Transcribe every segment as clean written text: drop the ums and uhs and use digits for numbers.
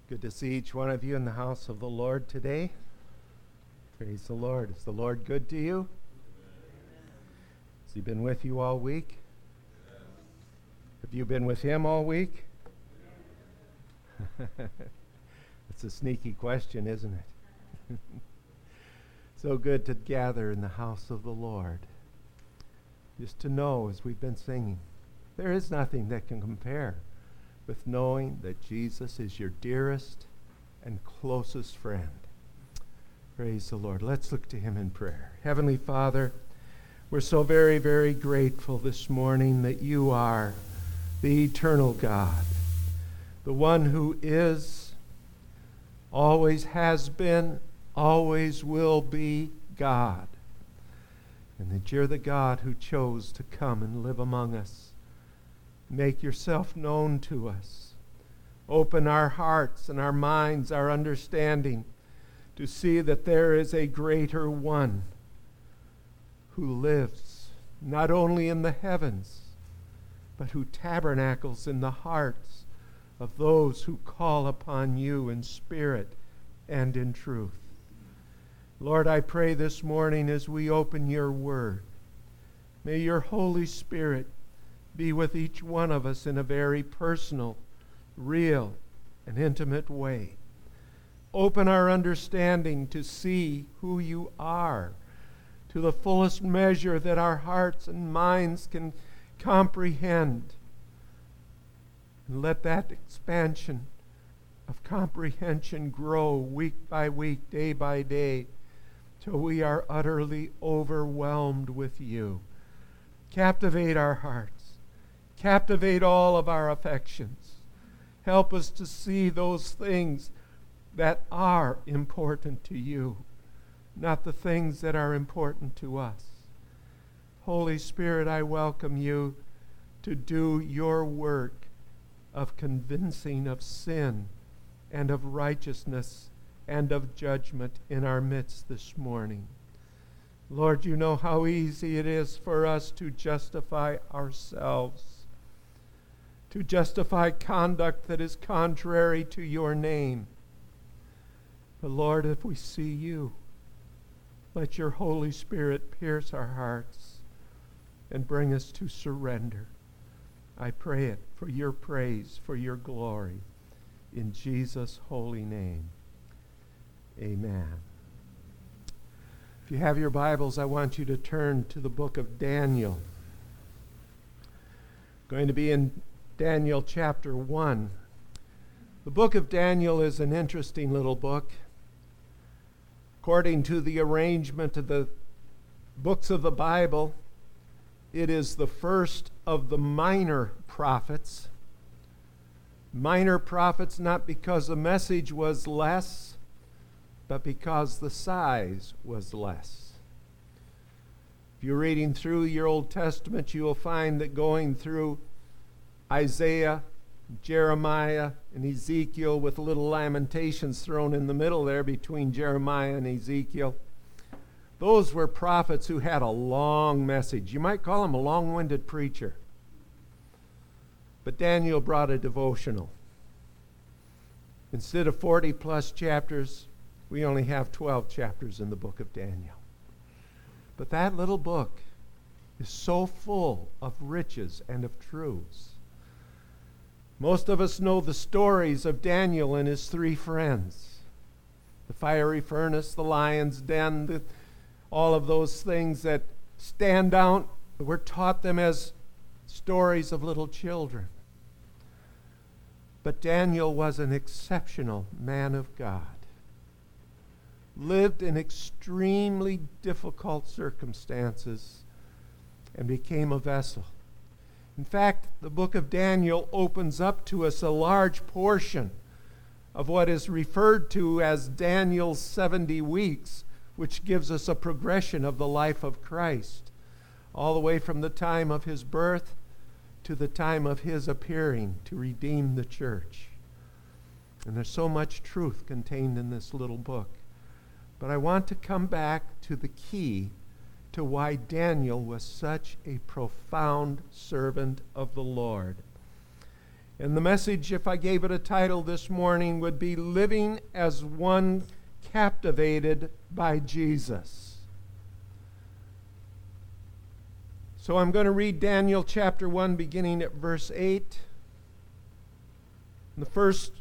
Good to see each one of you in the house of the Lord today. Praise the Lord. Is the Lord good to you? Has He been with you all week? Have you been with Him all week? It's a sneaky question, isn't it? So good to gather in the house of the Lord. Just to know, as we've been singing, there is nothing that can compare with knowing that Jesus is your dearest and closest friend. Praise the Lord. Let's look to Him in prayer. Heavenly Father, we're so very, very grateful this morning that You are the eternal God, the one who is, always has been, always will be God, and that You're the God who chose to come and live among us. Make Yourself known to us. Open our hearts and our minds, our understanding, to see that there is a greater one who lives not only in the heavens, but who tabernacles in the hearts of those who call upon You in spirit and in truth. Lord, I pray this morning as we open Your word, may Your Holy Spirit be with each one of us in a very personal, real, and intimate way. Open our understanding to see who You are to the fullest measure that our hearts and minds can comprehend. And let that expansion of comprehension grow week by week, day by day, till we are utterly overwhelmed with You. Captivate our hearts. Captivate all of our affections. Help us to see those things that are important to You, not the things that are important to us. Holy Spirit, I welcome You to do Your work of convincing of sin and of righteousness and of judgment in our midst this morning. Lord, You know how easy it is for us to justify ourselves, to justify conduct that is contrary to Your name. But Lord, if we see You, let Your Holy Spirit pierce our hearts and bring us to surrender. I pray it for Your praise, for Your glory. In Jesus' holy name, amen. If you have your Bibles, I want you to turn to the book of Daniel. Going to be in Daniel chapter 1. The book of Daniel is an interesting little book. According to the arrangement of the books of the Bible, it is the first of the minor prophets. Minor prophets not because the message was less, but because the size was less. If you're reading through your Old Testament, you will find that going through Isaiah, Jeremiah, and Ezekiel, with little Lamentations thrown in the middle there between Jeremiah and Ezekiel, those were prophets who had a long message. You might call him a long-winded preacher. But Daniel brought a devotional. Instead of 40-plus chapters, we only have 12 chapters in the book of Daniel. But that little book is so full of riches and of truths. Most of us know the stories of Daniel and his three friends. The fiery furnace, the lion's den, all of those things that stand out. We're taught them as stories of little children. But Daniel was an exceptional man of God. Lived in extremely difficult circumstances and became a vessel. In fact, the book of Daniel opens up to us a large portion of what is referred to as Daniel's 70 weeks, which gives us a progression of the life of Christ, all the way from the time of His birth to the time of His appearing to redeem the church. And there's so much truth contained in this little book. But I want to come back to the key to why Daniel was such a profound servant of the Lord. And the message, if I gave it a title this morning, would be Living as One Captivated by Jesus. So I'm going to read Daniel chapter 1, beginning at verse 8. And the first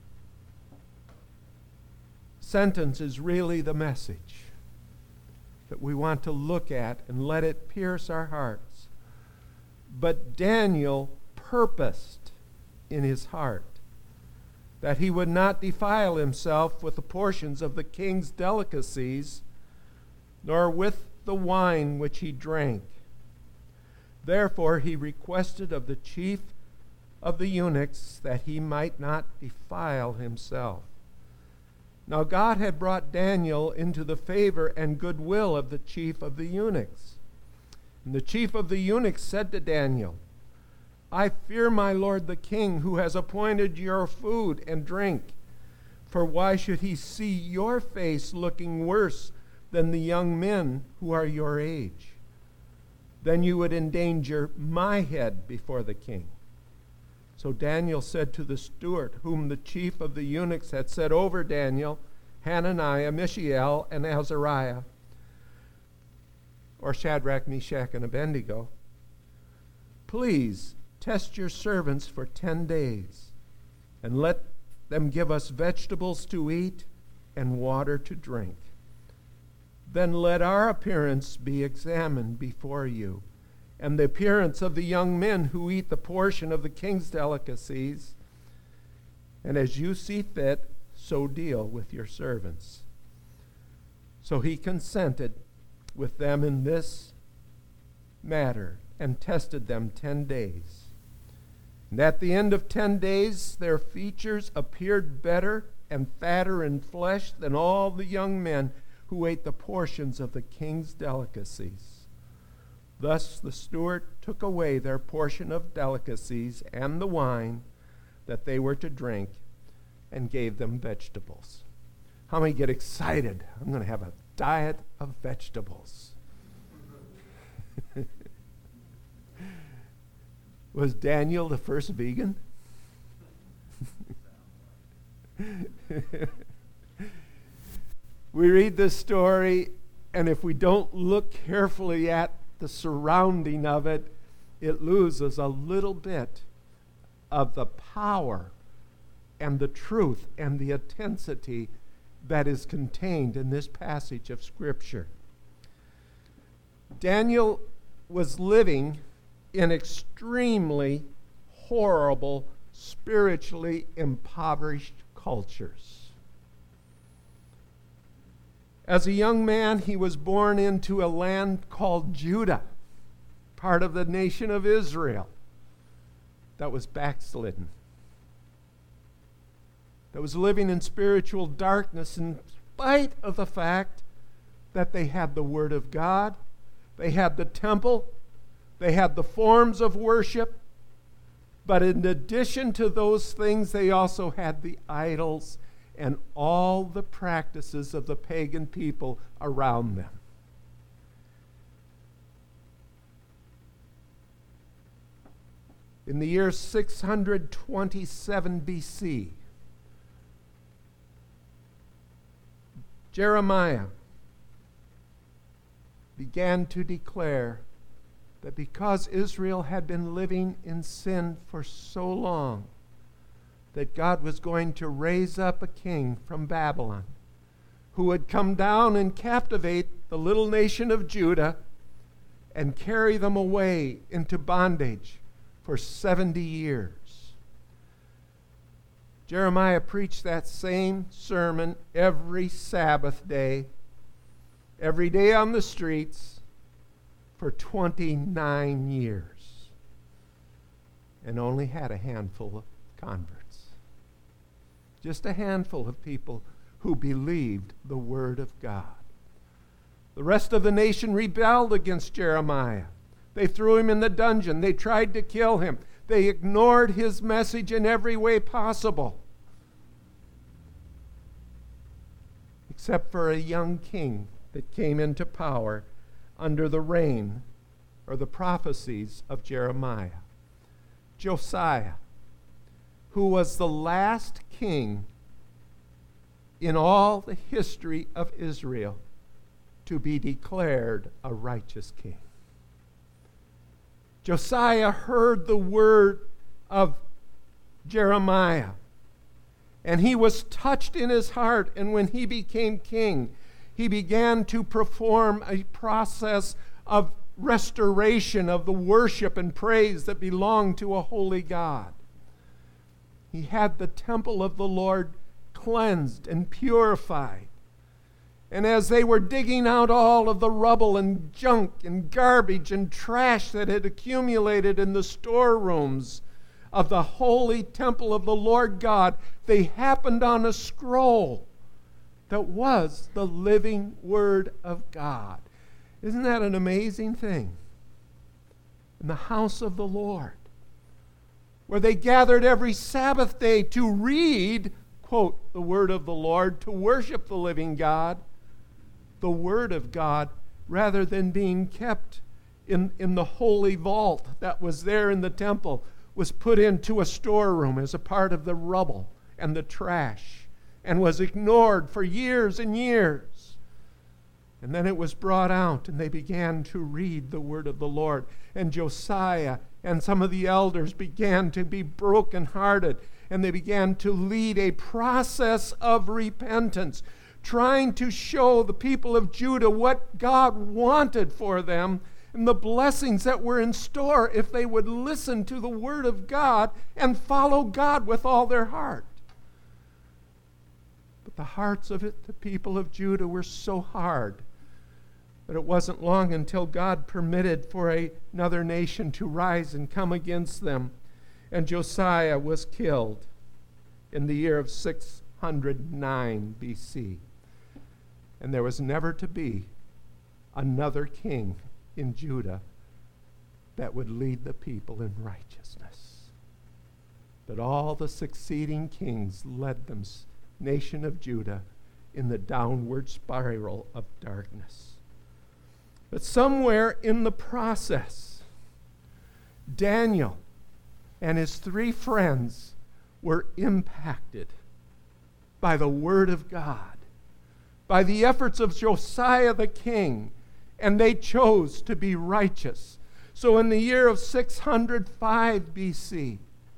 sentence is really the message that we want to look at and let it pierce our hearts. But Daniel purposed in his heart that he would not defile himself with the portions of the king's delicacies, nor with the wine which he drank. Therefore he requested of the chief of the eunuchs that he might not defile himself. Now God had brought Daniel into the favor and goodwill of the chief of the eunuchs. And the chief of the eunuchs said to Daniel, I fear my lord the king, who has appointed your food and drink. For why should he see your face looking worse than the young men who are your age? Then you would endanger my head before the king. So Daniel said to the steward, whom the chief of the eunuchs had set over Daniel, Hananiah, Mishael, and Azariah, or Shadrach, Meshach, and Abednego, please test your servants for 10 days, and let them give us vegetables to eat and water to drink. Then let our appearance be examined before you, and the appearance of the young men who eat the portion of the king's delicacies, and as you see fit, so deal with your servants. So he consented with them in this matter, and tested them 10 days. And at the end of 10 days, their features appeared better and fatter in flesh than all the young men who ate the portions of the king's delicacies. Thus the steward took away their portion of delicacies and the wine that they were to drink, and gave them vegetables. How many get excited? I'm going to have a diet of vegetables. Was Daniel the first vegan? We read this story, and if we don't look carefully at the surrounding of it, it loses a little bit of the power and the truth and the intensity that is contained in this passage of Scripture. Daniel was living in extremely horrible, spiritually impoverished cultures. As a young man, he was born into a land called Judah, part of the nation of Israel, that was backslidden, that was living in spiritual darkness in spite of the fact that they had the Word of God, they had the temple, they had the forms of worship, but in addition to those things, they also had the idols and all the practices of the pagan people around them. In the year 627 BC, Jeremiah began to declare that because Israel had been living in sin for so long, that God was going to raise up a king from Babylon who would come down and captivate the little nation of Judah and carry them away into bondage for 70 years. Jeremiah preached that same sermon every Sabbath day, every day on the streets, for 29 years, and only had a handful of converts. Just a handful of people who believed the Word of God. The rest of the nation rebelled against Jeremiah. They threw him in the dungeon. They tried to kill him. They ignored his message in every way possible, except for a young king that came into power under the reign or the prophecies of Jeremiah, Josiah. who was the last king in all the history of Israel to be declared a righteous king. Josiah heard the word of Jeremiah, and he was touched in his heart, and when he became king, he began to perform a process of restoration of the worship and praise that belonged to a holy God. He had the temple of the Lord cleansed and purified. And as they were digging out all of the rubble and junk and garbage and trash that had accumulated in the storerooms of the holy temple of the Lord God, they happened on a scroll that was the living Word of God. Isn't that an amazing thing? In the house of the Lord, where they gathered every Sabbath day to read, quote, the Word of the Lord, to worship the living God, the Word of God, rather than being kept in the holy vault that was there in the temple, was put into a storeroom as a part of the rubble and the trash, and was ignored for years and years. And then it was brought out, and they began to read the word of the Lord. And Josiah and some of the elders began to be brokenhearted, and they began to lead a process of repentance, trying to show the people of Judah what God wanted for them and the blessings that were in store if they would listen to the word of God and follow God with all their heart. But the hearts of the people of Judah were so hard that it wasn't long until God permitted for another nation to rise and come against them. And Josiah was killed in the year of 609 BC. And there was never to be another king in Judah that would lead the people in righteousness. But all the succeeding kings led the nation of Judah in the downward spiral of darkness. But somewhere in the process, Daniel and his 3 friends were impacted by the Word of God, by the efforts of Josiah the king, and they chose to be righteous. So in the year of 605 BC,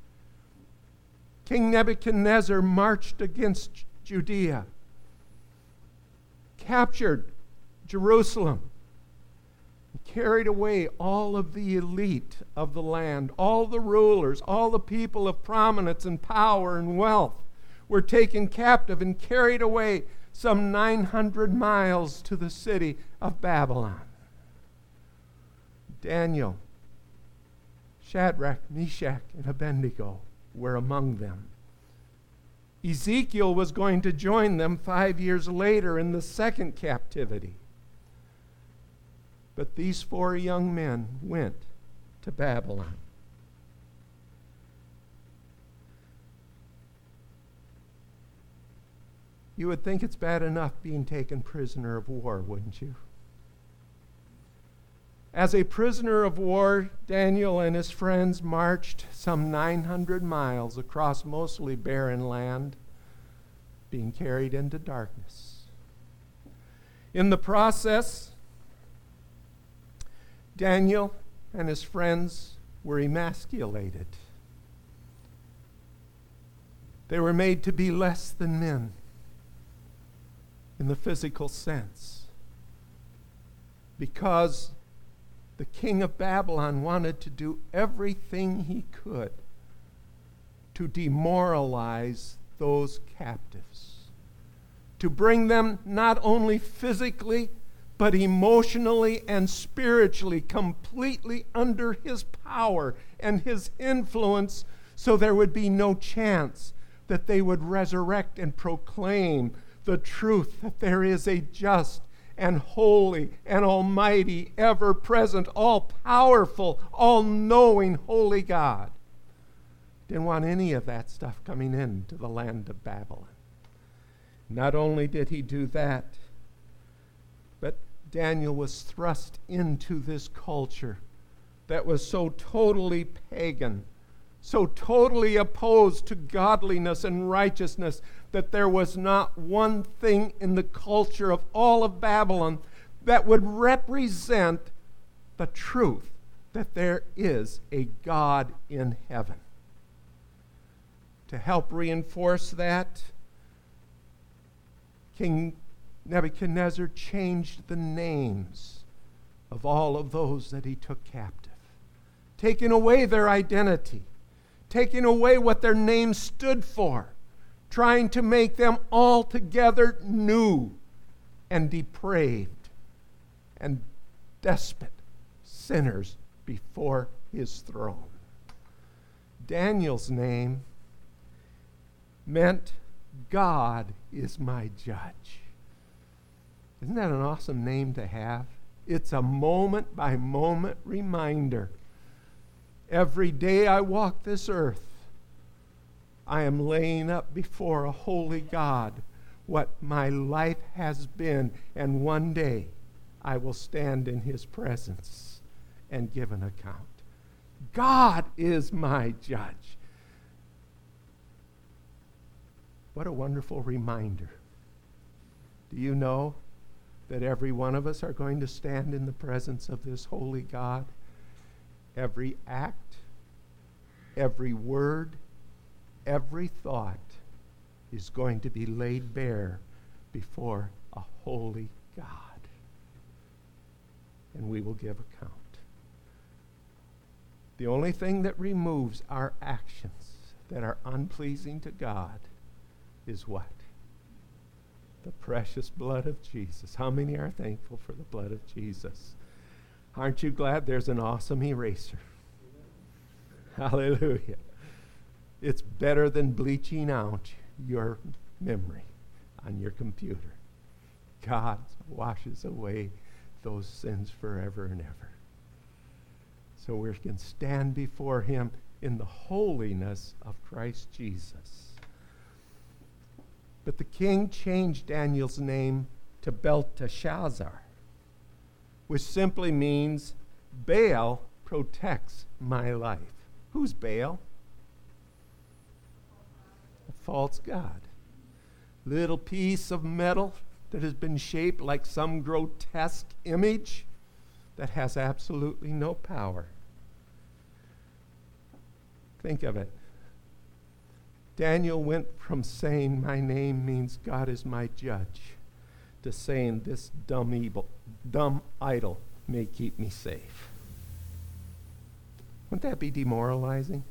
King Nebuchadnezzar marched against Judea, captured Jerusalem, carried away all of the elite of the land, all the rulers, all the people of prominence and power and wealth were taken captive and carried away some 900 miles to the city of Babylon. Daniel, Shadrach, Meshach, and Abednego were among them. Ezekiel was going to join them 5 years later in the second captivity. But these 4 young men went to Babylon. You would think it's bad enough being taken prisoner of war, wouldn't you? As a prisoner of war, Daniel and his friends marched some 900 miles across mostly barren land, being carried into darkness. In the process, Daniel and his friends were emasculated. They were made to be less than men in the physical sense, because the king of Babylon wanted to do everything he could to demoralize those captives, to bring them not only physically, but emotionally and spiritually completely under his power and his influence, so there would be no chance that they would resurrect and proclaim the truth that there is a just and holy and almighty, ever-present, all-powerful, all-knowing, holy God. Didn't want any of that stuff coming into the land of Babylon. Not only did he do that, but Daniel was thrust into this culture that was so totally pagan so totally opposed to godliness and righteousness that there was not one thing in the culture of all of Babylon that would represent the truth that there is a God in heaven. To help reinforce that, King Nebuchadnezzar changed the names of all of those that he took captive, taking away their identity, taking away what their names stood for, trying to make them altogether new and depraved and despot sinners before his throne. Daniel's name meant God is my judge. Isn't that an awesome name to have? It's a moment-by-moment reminder. Every day I walk this earth, I am laying up before a holy God what my life has been, and one day I will stand in his presence and give an account. God is my judge. What a wonderful reminder. Do you know that every one of us are going to stand in the presence of this holy God? Every act, every word, every thought is going to be laid bare before a holy God. And we will give account. The only thing that removes our actions that are unpleasing to God is what? The precious blood of Jesus. How many are thankful for the blood of Jesus? Aren't you glad there's an awesome eraser? Hallelujah. It's better than bleaching out your memory on your computer. God washes away those sins forever and ever. So we can stand before him in the holiness of Christ Jesus. But the king changed Daniel's name to Belteshazzar, which simply means Baal protects my life. Who's Baal? A false god. Little piece of metal that has been shaped like some grotesque image that has absolutely no power. Think of it. Daniel went from saying, my name means God is my judge, to saying this dumb idol may keep me safe. Wouldn't that be demoralizing?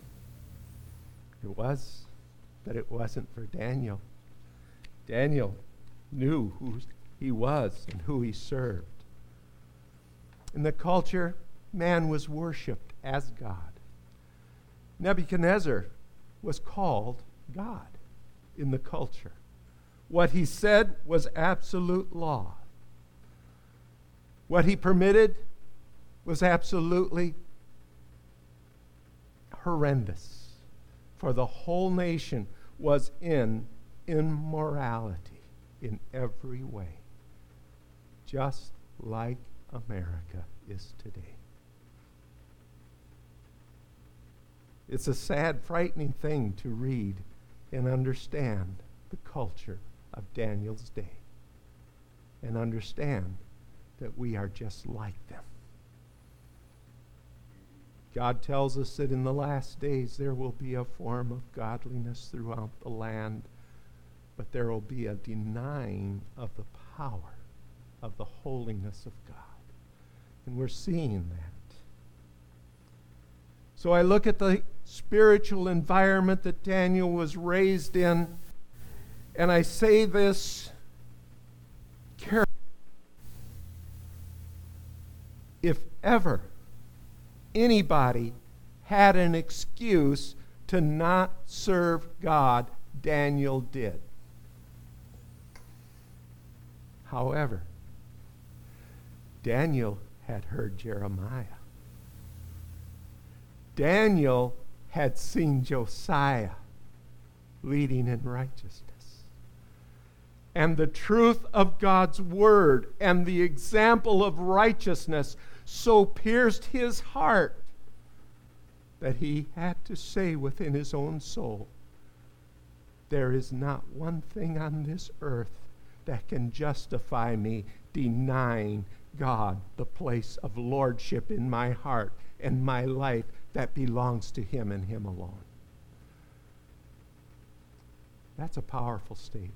It was, but it wasn't for Daniel. Daniel knew who he was and who he served. In the culture, man was worshipped as God. Nebuchadnezzar was called God in the culture. What he said was absolute law. What he permitted was absolutely horrendous. For the whole nation was in immorality in every way, just like America is today. It's a sad, frightening thing to read and understand the culture of Daniel's day and understand that we are just like them. God tells us that in the last days there will be a form of godliness throughout the land, but there will be a denying of the power of the holiness of God. And we're seeing that. So I look at the spiritual environment that Daniel was raised in, and I say this carefully. If ever anybody had an excuse to not serve God, Daniel did. However, Daniel had heard Jeremiah. Daniel had seen Josiah leading in righteousness. And the truth of God's word and the example of righteousness so pierced his heart that he had to say within his own soul, there is not one thing on this earth that can justify me denying God the place of lordship in my heart and my life that belongs to him and him alone. That's a powerful statement.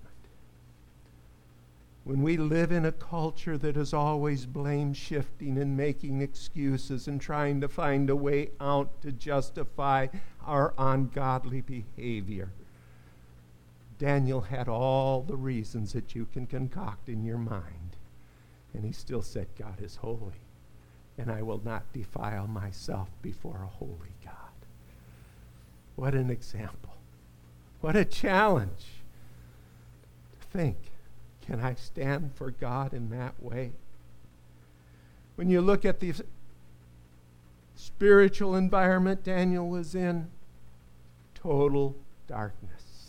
When we live in a culture that is always blame shifting and making excuses and trying to find a way out to justify our ungodly behavior, Daniel had all the reasons that you can concoct in your mind. And he still said, God is holy, and I will not defile myself before a holy God. What an example. What a challenge to think, can I stand for God in that way? When you look at the spiritual environment Daniel was in, total darkness.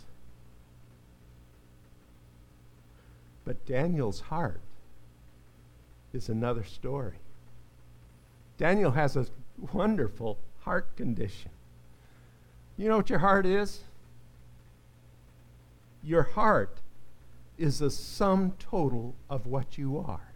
But Daniel's heart is another story. Daniel has a wonderful heart condition. You know what your heart is? Your heart is the sum total of what you are.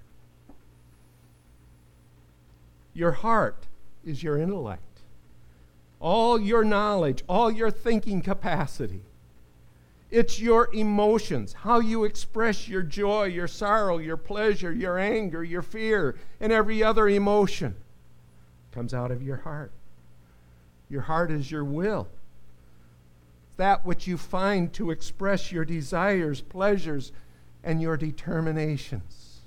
Your heart is your intellect, all your knowledge, all your thinking capacity. It's your emotions, how you express your joy, your sorrow, your pleasure, your anger, your fear, and every other emotion comes out of your heart. Your heart is your will. That which you find to express your desires, pleasures, and your determinations.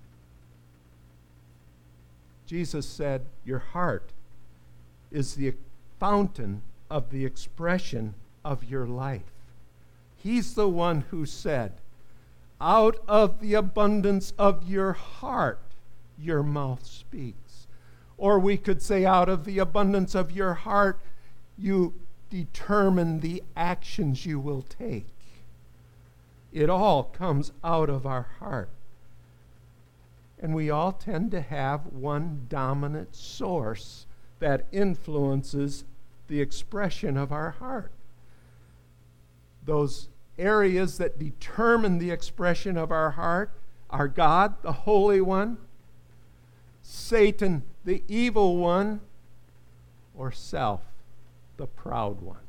Jesus said, your heart is the fountain of the expression of your life. He's the one who said, out of the abundance of your heart, your mouth speaks. Or we could say, out of the abundance of your heart, you determine the actions you will take. It all comes out of our heart. And we all tend to have one dominant source that influences the expression of our heart. Those areas that determine the expression of our heart are God, the Holy One, Satan, the evil one, or self, the proud one.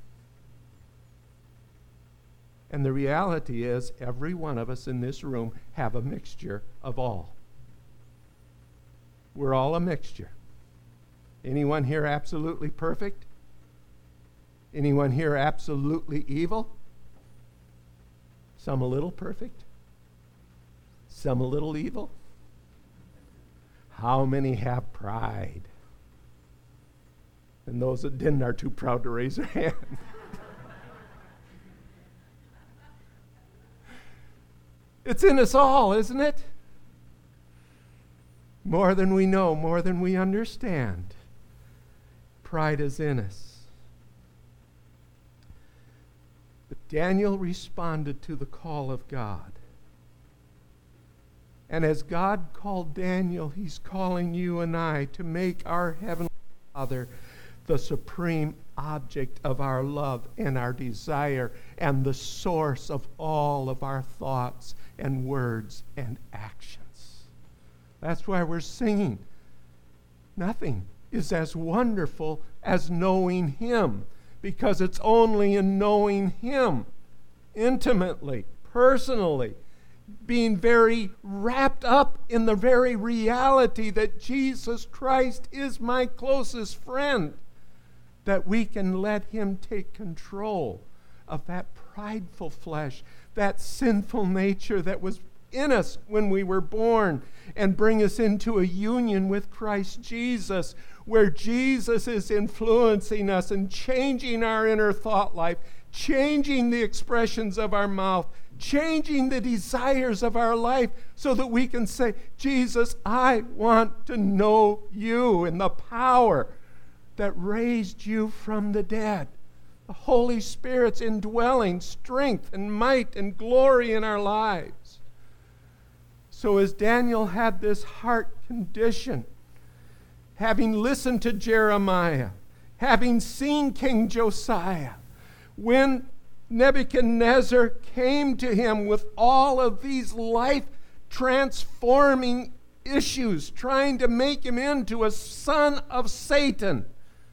And the reality is, every one of us in this room have a mixture of all. We're all a mixture. Anyone here absolutely perfect? Anyone here absolutely evil? Some a little perfect? Some a little evil? How many have pride? And those that didn't are too proud to raise their hand. It's in us all, isn't it? More than we know, more than we understand. Pride is in us. But Daniel responded to the call of God. And as God called Daniel, he's calling you and I to make our Heavenly Father the supreme object of our love and our desire and the source of all of our thoughts and words and actions. That's why we're singing. Nothing is as wonderful as knowing Him, because it's only in knowing Him intimately, personally, being very wrapped up in the very reality that Jesus Christ is my closest friend, that we can let Him take control of that prideful flesh, that sinful nature that was in us when we were born, and bring us into a union with Christ Jesus, where Jesus is influencing us and changing our inner thought life, changing the expressions of our mouth, changing the desires of our life, so that we can say, Jesus, I want to know you and the power that raised you from the dead. The Holy Spirit's indwelling strength and might and glory in our lives. So as Daniel had this heart condition, having listened to Jeremiah, having seen King Josiah, when Nebuchadnezzar came to him with all of these life-transforming issues, trying to make him into a son of Satan,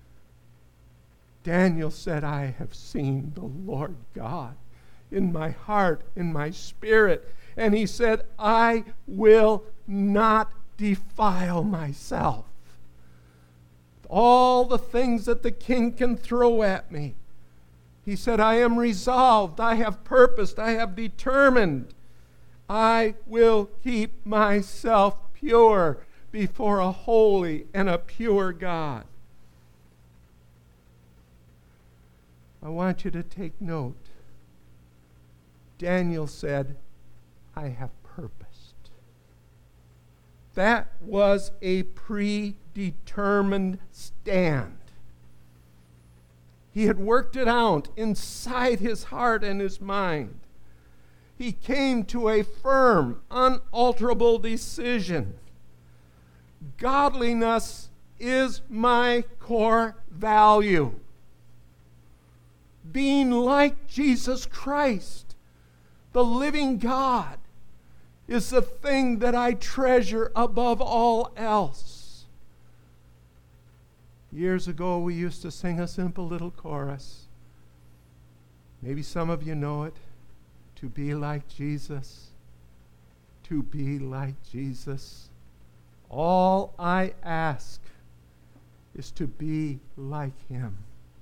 Daniel said, I have seen the Lord God in my heart, in my spirit. And he said, I will not defile myself. All the things that the king can throw at me. He said, I am resolved, I have purposed, I have determined. I will keep myself pure before a holy and a pure God. I want you to take note. Daniel said, I have purposed. That was a predetermined stand. He had worked it out inside his heart and his mind. He came to a firm, unalterable decision. Godliness is my core value. Being like Jesus Christ, the living God, is the thing that I treasure above all else. Years ago, we used to sing a simple little chorus. Maybe some of you know it. To be like Jesus. To be like Jesus. All I ask is to be like him.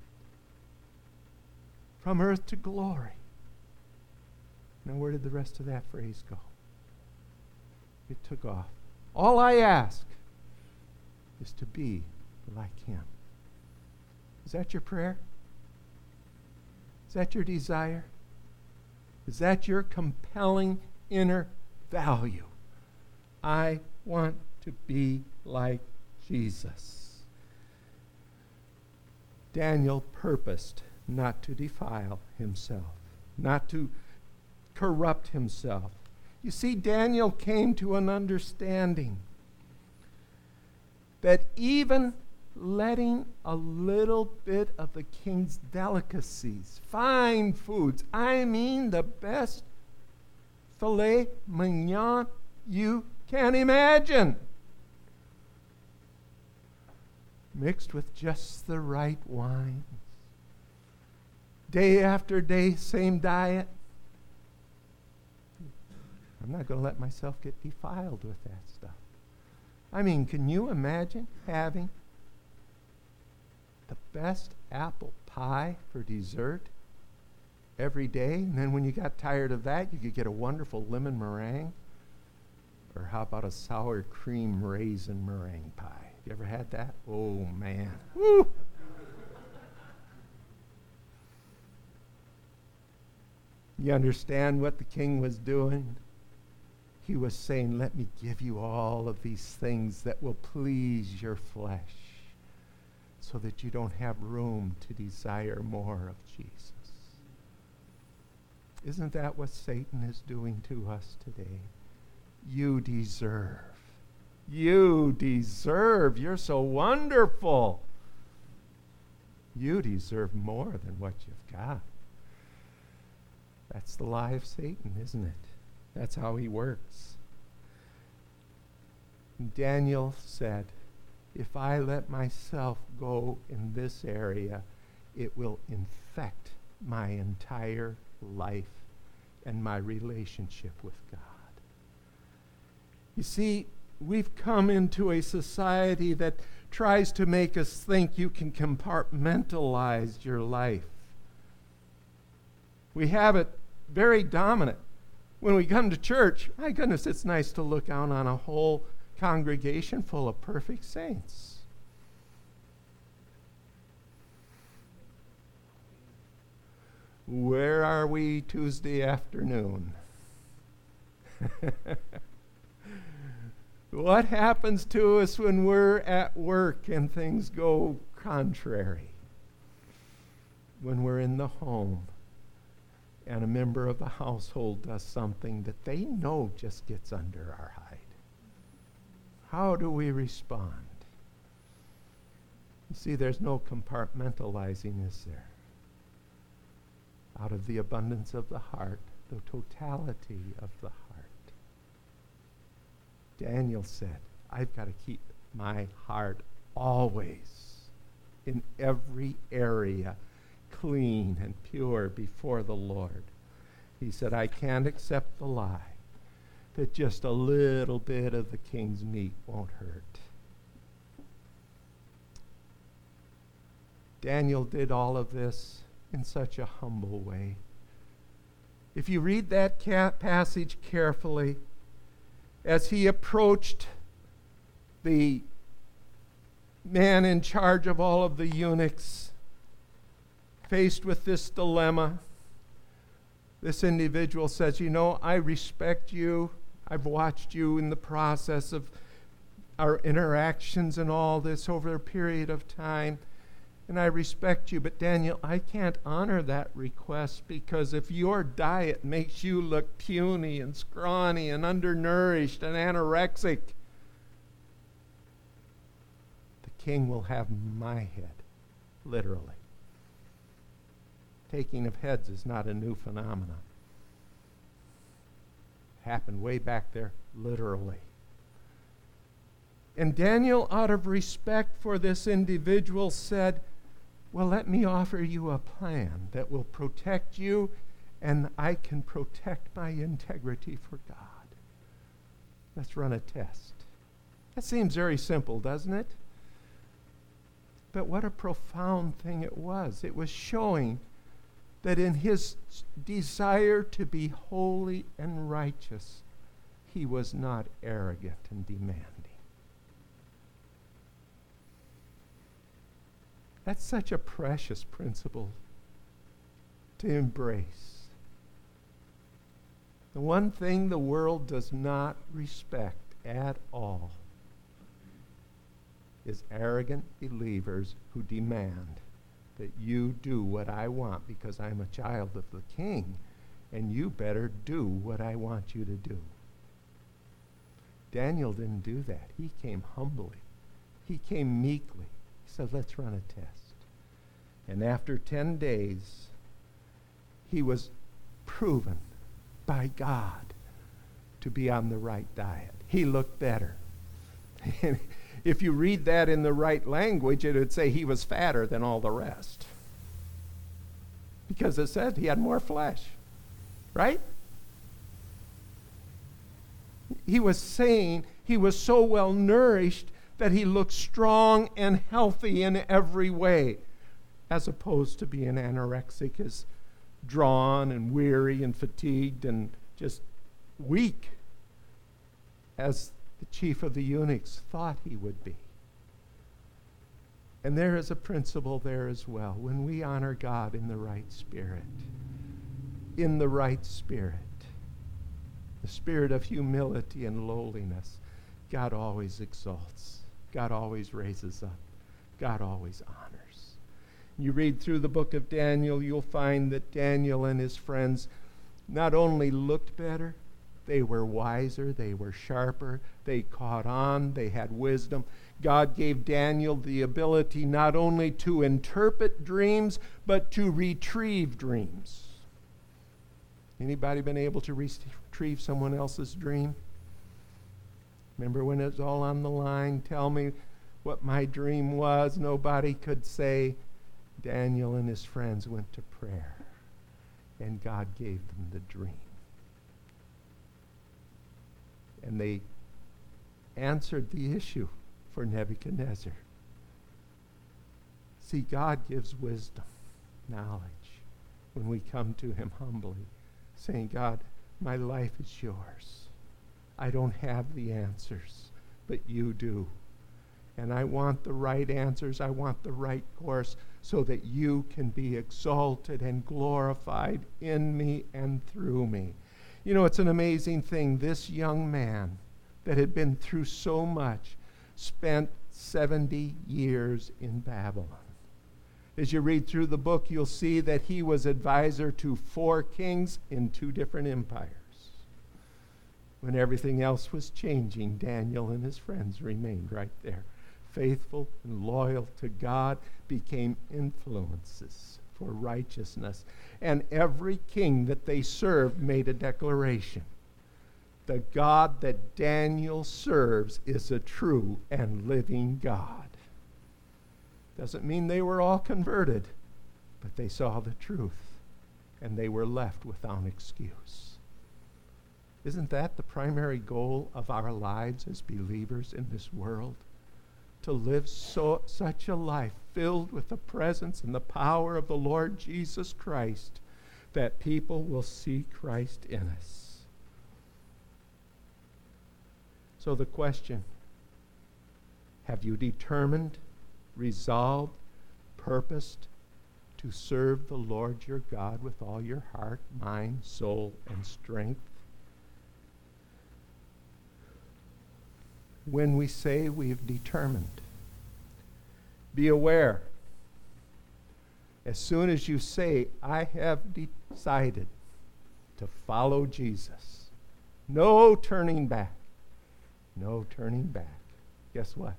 From earth to glory. Now, where did the rest of that phrase go? It took off. All I ask is to be like him. Is that your prayer? Is that your desire? Is that your compelling inner value? I want to be like Jesus. Daniel purposed not to defile himself, not to corrupt himself. You see, Daniel came to an understanding that even letting a little bit of the king's delicacies, fine foods, I mean the best filet mignon you can imagine, mixed with just the right wines, day after day, same diet. I'm not going to let myself get defiled with that stuff. I mean, can you imagine having the best apple pie for dessert every day, and then when you got tired of that, you could get a wonderful lemon meringue? Or how about a sour cream raisin meringue pie? You ever had that? Oh, man. Woo! You understand what the king was doing? He was saying, let me give you all of these things that will please your flesh so that you don't have room to desire more of Jesus. Isn't that what Satan is doing to us today? You deserve. You deserve. You're so wonderful. You deserve more than what you've got. That's the lie of Satan, isn't it? That's how he works. Daniel said, if I let myself go in this area, it will infect my entire life and my relationship with God. You see, we've come into a society that tries to make us think you can compartmentalize your life. We have it very dominant. When we come to church, my goodness, it's nice to look out on a whole congregation full of perfect saints. Where are we Tuesday afternoon? What happens to us when we're at work and things go contrary? When we're in the home and a member of the household does something that they know just gets under our hide. How do we respond? You see, there's no compartmentalizing, is there? Out of the abundance of the heart, the totality of the heart. Daniel said, I've got to keep my heart always, in every area, clean and pure before the Lord. He said, I can't accept the lie that just a little bit of the king's meat won't hurt. Daniel did all of this in such a humble way. If you read that passage carefully, as he approached the man in charge of all of the eunuchs, faced with this dilemma, this individual says, you know, I respect you. I've watched you in the process of our interactions and all this over a period of time, and I respect you. But Daniel, I can't honor that request, because if your diet makes you look puny and scrawny and undernourished and anorexic, the king will have my head, literally. Taking of heads is not a new phenomenon. It happened way back there, literally. And Daniel, out of respect for this individual, said, well, let me offer you a plan that will protect you, and I can protect my integrity for God. Let's run a test. That seems very simple, doesn't it? But what a profound thing it was. It was showing that in his desire to be holy and righteous, he was not arrogant and demanding. That's such a precious principle to embrace. The one thing the world does not respect at all is arrogant believers who demand that you do what I want because I'm a child of the king, and you better do what I want you to do. Daniel didn't do that. He came humbly. He came meekly. He said, let's run a test. And after 10 days, he was proven by God to be on the right diet. He looked better. And if you read that in the right language, it would say he was fatter than all the rest. Because it said he had more flesh. Right? He was saying he was so well nourished that he looked strong and healthy in every way, as opposed to being anorexic, as drawn and weary and fatigued and just weak, as the chief of the eunuchs thought he would be. And there is a principle there as well. When we honor God in the right spirit, the spirit of humility and lowliness, God always exalts. God always raises up. God always honors. You read through the book of Daniel, you'll find that Daniel and his friends not only looked better, they were wiser, they were sharper, they caught on, they had wisdom. God gave Daniel the ability not only to interpret dreams, but to retrieve dreams. Anybody been able to retrieve someone else's dream? Remember when it was all on the line? Tell me what my dream was. Nobody could say. Daniel and his friends went to prayer, and God gave them the dream. And they answered the issue for Nebuchadnezzar. See, God gives wisdom, knowledge, when we come to him humbly, saying, God, my life is yours. I don't have the answers, but you do. And I want the right answers. I want the right course so that you can be exalted and glorified in me and through me. You know, it's an amazing thing. This young man that had been through so much spent 70 years in Babylon. As you read through the book, you'll see that he was advisor to 4 kings in 2 different empires. When everything else was changing, Daniel and his friends remained right there, faithful and loyal to God became influences for righteousness. And every king that they served made a declaration. The God that Daniel serves is a true and living God. Doesn't mean they were all converted, but they saw the truth, and they were left without excuse. Isn't that the primary goal of our lives as believers in this world? To live such a life filled with the presence and the power of the Lord Jesus Christ, that people will see Christ in us. So the question, have you determined, resolved, purposed to serve the Lord your God with all your heart, mind, soul, and strength? When we say we've determined, be aware. As soon as you say, I have decided to follow Jesus, no turning back. No turning back. Guess what?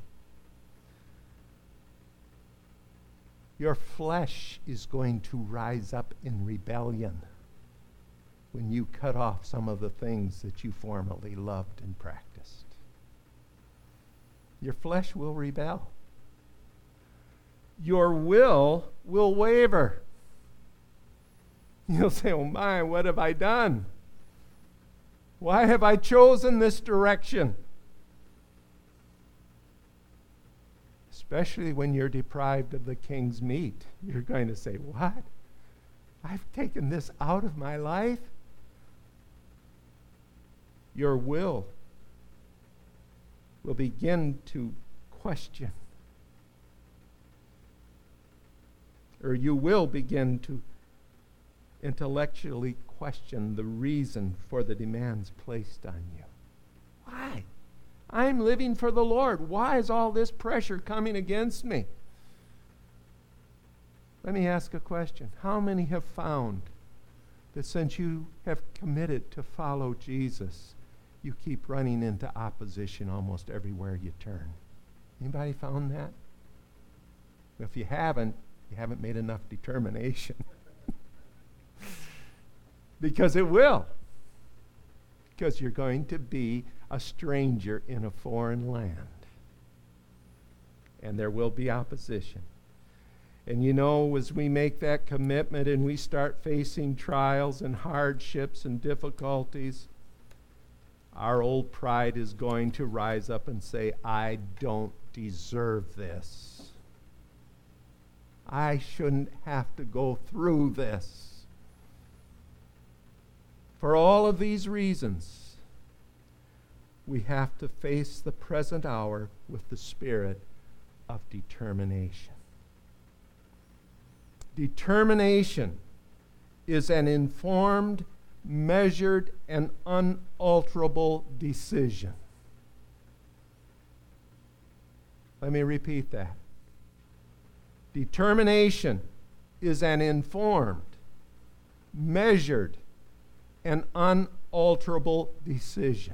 Your flesh is going to rise up in rebellion when you cut off some of the things that you formerly loved and practiced. Your flesh will rebel. Your will waver. You'll say, oh my, what have I done? Why have I chosen this direction? Especially when you're deprived of the king's meat. You're going to say, what? I've taken this out of my life? Your will begin to question. Or you will begin to intellectually question the reason for the demands placed on you. Why? I'm living for the Lord. Why is all this pressure coming against me? Let me ask a question. How many have found that since you have committed to follow Jesus, you keep running into opposition almost everywhere you turn? Anybody found that? If you haven't made enough determination. Because it will. Because you're going to be a stranger in a foreign land. And there will be opposition. And you know, as we make that commitment and we start facing trials and hardships and difficulties, our old pride is going to rise up and say, I don't deserve this. I shouldn't have to go through this. For all of these reasons, we have to face the present hour with the spirit of determination. Determination is an informed, measured, and unalterable decision. Let me repeat that. Determination is an informed, measured, and unalterable decision.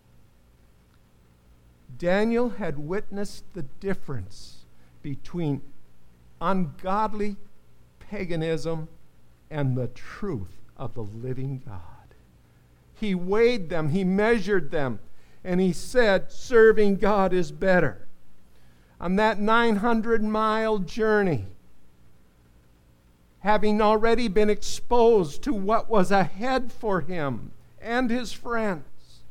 Daniel had witnessed the difference between ungodly paganism and the truth of the living God. He weighed them, he measured them, and he said, serving God is better. On that 900-mile journey, having already been exposed to what was ahead for him and his friends,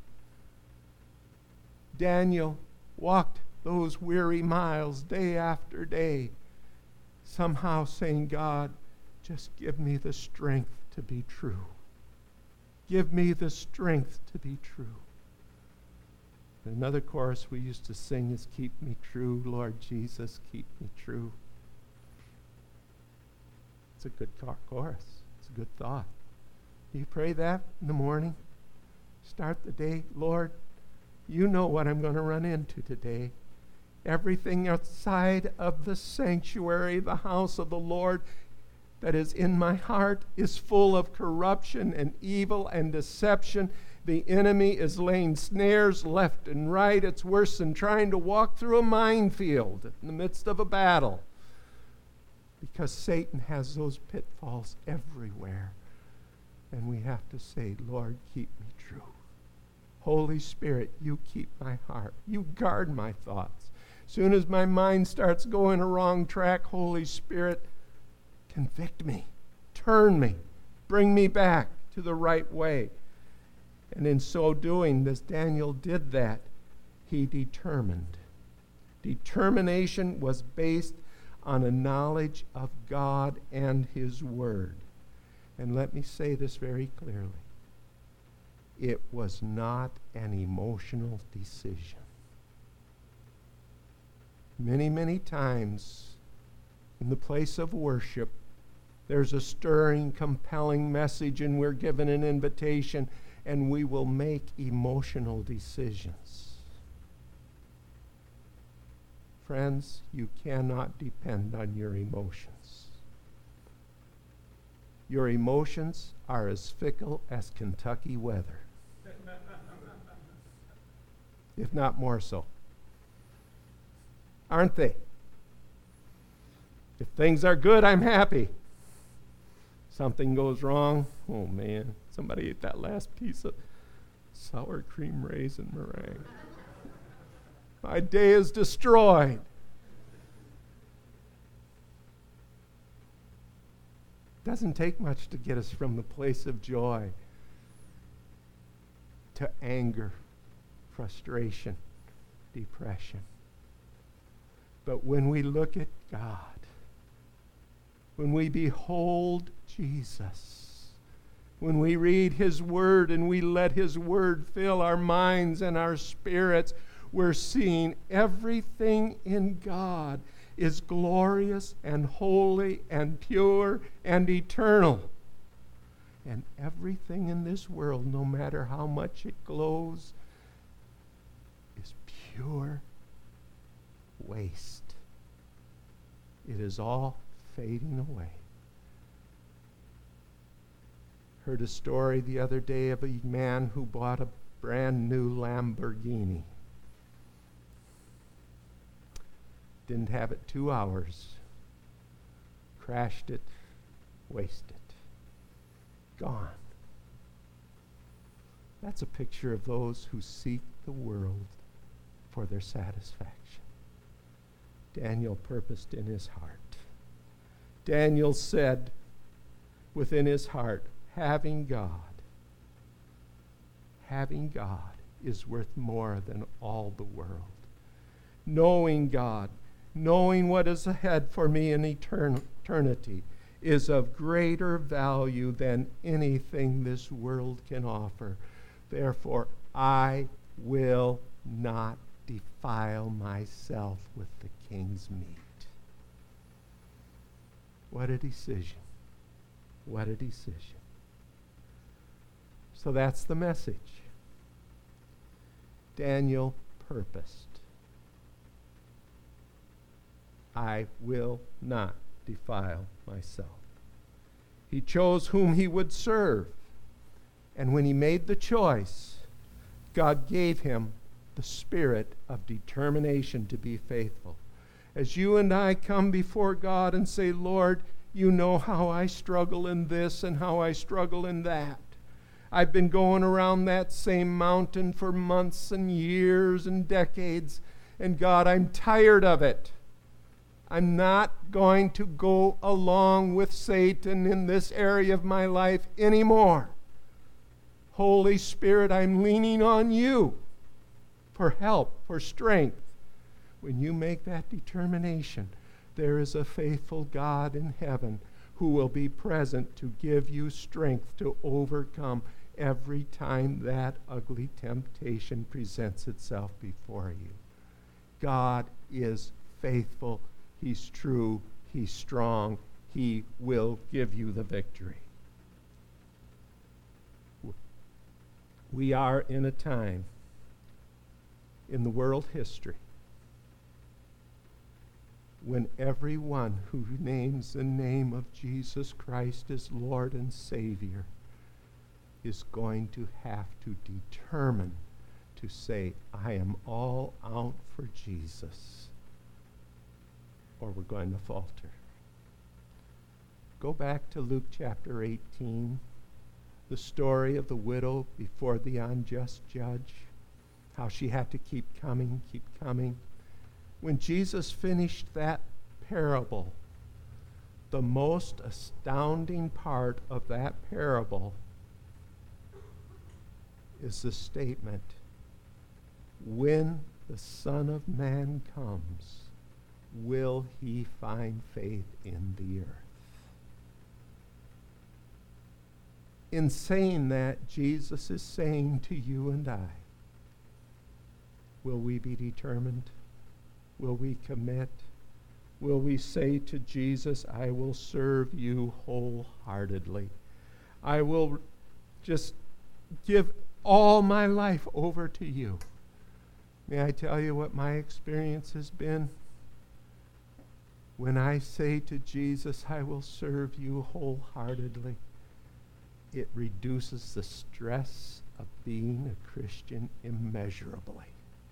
Daniel walked those weary miles day after day, somehow saying, God, just give me the strength to be true. Give me the strength to be true. Another chorus we used to sing is, keep me true, Lord Jesus, keep me true. It's a good chorus. It's a good thought. You pray that in the morning. Start the day, Lord, you know what I'm going to run into today. Everything outside of the sanctuary, the house of the Lord, that is in my heart is full of corruption and evil and deception. The enemy is laying snares left and right. It's worse than trying to walk through a minefield in the midst of a battle, because Satan has those pitfalls everywhere. And we have to say, Lord, keep me true. Holy Spirit, you keep my heart. You guard my thoughts. Soon as my mind starts going a wrong track, Holy Spirit, convict me, turn me, bring me back to the right way. And in so doing, as Daniel did that, he determined. Determination was based on a knowledge of God and His Word. And let me say this very clearly. It was not an emotional decision. Many, many times in the place of worship, there's a stirring, compelling message, and we're given an invitation, and we will make emotional decisions. Friends, you cannot depend on your emotions. Your emotions are as fickle as Kentucky weather, if not more so. Aren't they? If things are good, I'm happy. Something goes wrong, oh man, somebody ate that last piece of sour cream raisin meringue. My day is destroyed. Doesn't take much to get us from the place of joy to anger, frustration, depression. But when we look at God, when we behold Jesus, when we read His Word and we let His Word fill our minds and our spirits, we're seeing everything in God is glorious and holy and pure and eternal. And everything in this world, no matter how much it glows, is pure waste. It is all fading away. Heard a story the other day of a man who bought a brand new Lamborghini. Didn't have it 2 hours. Crashed it, wasted. Gone. That's a picture of those who seek the world for their satisfaction. Daniel purposed in his heart. Daniel said within his heart, having God is worth more than all the world. Knowing God, knowing what is ahead for me in eternity, is of greater value than anything this world can offer. Therefore, I will not defile myself with the king's meat. What a decision. What a decision. So that's the message. Daniel purposed. I will not defile myself. He chose whom he would serve. And when he made the choice, God gave him the spirit of determination to be faithful. As you and I come before God and say, Lord, you know how I struggle in this and how I struggle in that. I've been going around that same mountain for months and years and decades, and God, I'm tired of it. I'm not going to go along with Satan in this area of my life anymore. Holy Spirit, I'm leaning on you for help, for strength. When you make that determination, there is a faithful God in heaven who will be present to give you strength to overcome every time that ugly temptation presents itself before you. God is faithful. He's true. He's strong. He will give you the victory. We are in a time in the world history when everyone who names the name of Jesus Christ as Lord and Savior is going to have to determine to say, I am all out for Jesus, or we're going to falter. Go back to Luke chapter 18, the story of the widow before the unjust judge, how she had to keep coming. When Jesus finished that parable, the most astounding part of that parable is the statement, when the Son of Man comes, will he find faith in the earth? In saying that, Jesus is saying to you and I, will we be determined? Will we commit? Will we say to Jesus, I will serve you wholeheartedly. I will just give all my life over to you. May I tell you what my experience has been? When I say to Jesus, I will serve you wholeheartedly, it reduces the stress of being a Christian immeasurably.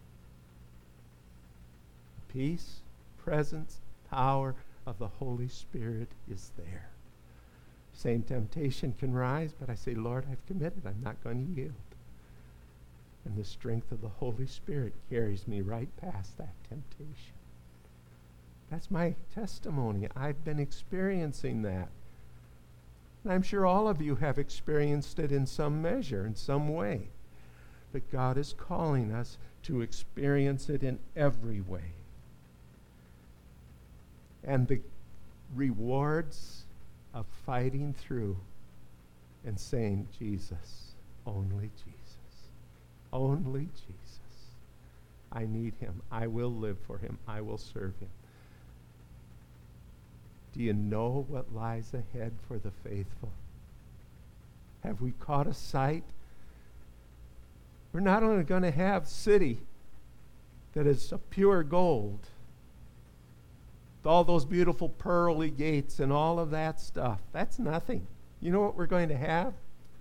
Peace, presence, power of the Holy Spirit is there. Same temptation can rise, but I say, Lord, I've committed. I'm not going to yield. And the strength of the Holy Spirit carries me right past that temptation. That's my testimony. I've been experiencing that. And I'm sure all of you have experienced it in some measure, in some way. But God is calling us to experience it in every way. And the rewards of fighting through and saying, Jesus, only Jesus, only Jesus. I need him. I will live for him. I will serve him. Do you know what lies ahead for the faithful? Have we caught a sight? We're not only going to have a city that is of pure gold, all those beautiful pearly gates and all of that stuff. That's nothing. You know what we're going to have?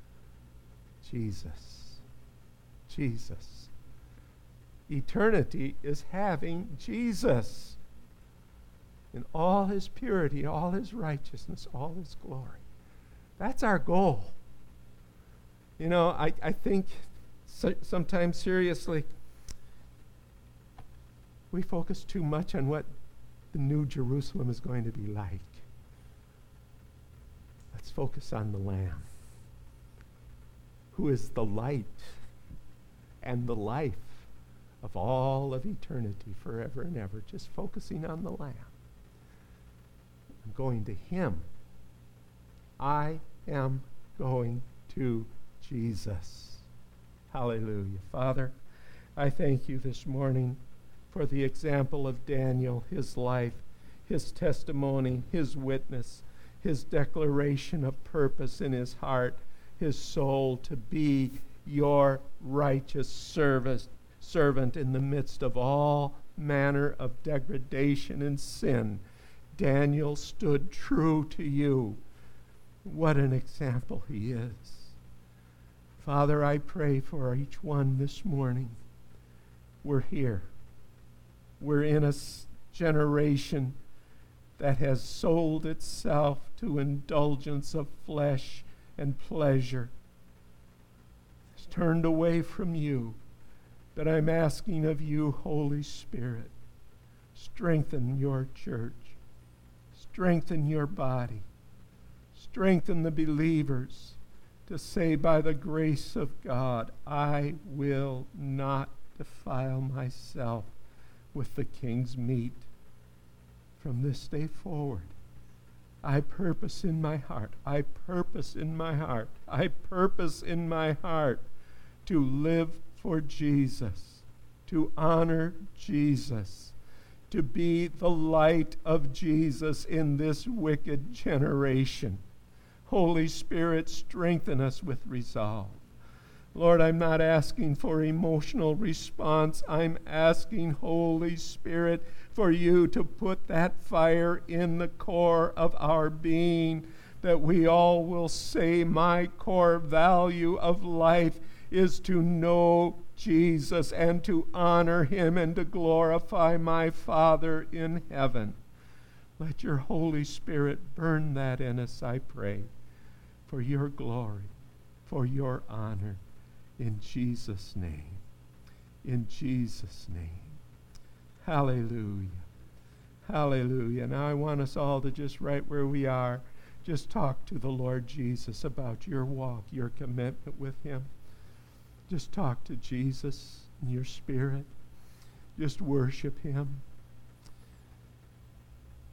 Jesus. Jesus. Eternity is having Jesus in all his purity, all his righteousness, all his glory. That's our goal. You know, I think sometimes seriously, we focus too much on what the New Jerusalem is going to be like. Let's focus on the Lamb, who is the light and the life of all of eternity, forever and ever. Just focusing on the Lamb. I'm going to him. I am going to Jesus. Hallelujah. Father, I thank you this morning for the example of Daniel, his life, his testimony, his witness, his declaration of purpose in his heart, his soul to be your righteous servant in the midst of all manner of degradation and sin. Daniel stood true to you. What an example he is. Father, I pray for each one this morning. We're here. We're in a generation that has sold itself to indulgence of flesh and pleasure. It's turned away from you. But I'm asking of you, Holy Spirit, strengthen your church. Strengthen your body. Strengthen the believers to say, by the grace of God, I will not defile myself with the king's meat. From this day forward, I purpose in my heart, I purpose in my heart to live for Jesus, to honor Jesus, to be the light of Jesus in this wicked generation. Holy Spirit, strengthen us with resolve. Lord, I'm not asking for emotional response. I'm asking, Holy Spirit, for you to put that fire in the core of our being, that we all will say, my core value of life is to know Jesus and to honor him and to glorify my Father in heaven. Let your Holy Spirit burn that in us, I pray, for your glory, for your honor. In Jesus' name. In Jesus' name. Hallelujah. Hallelujah. Now I want us all to just right where we are, just talk to the Lord Jesus about your walk, your commitment with him. Just talk to Jesus in your spirit. Just worship him.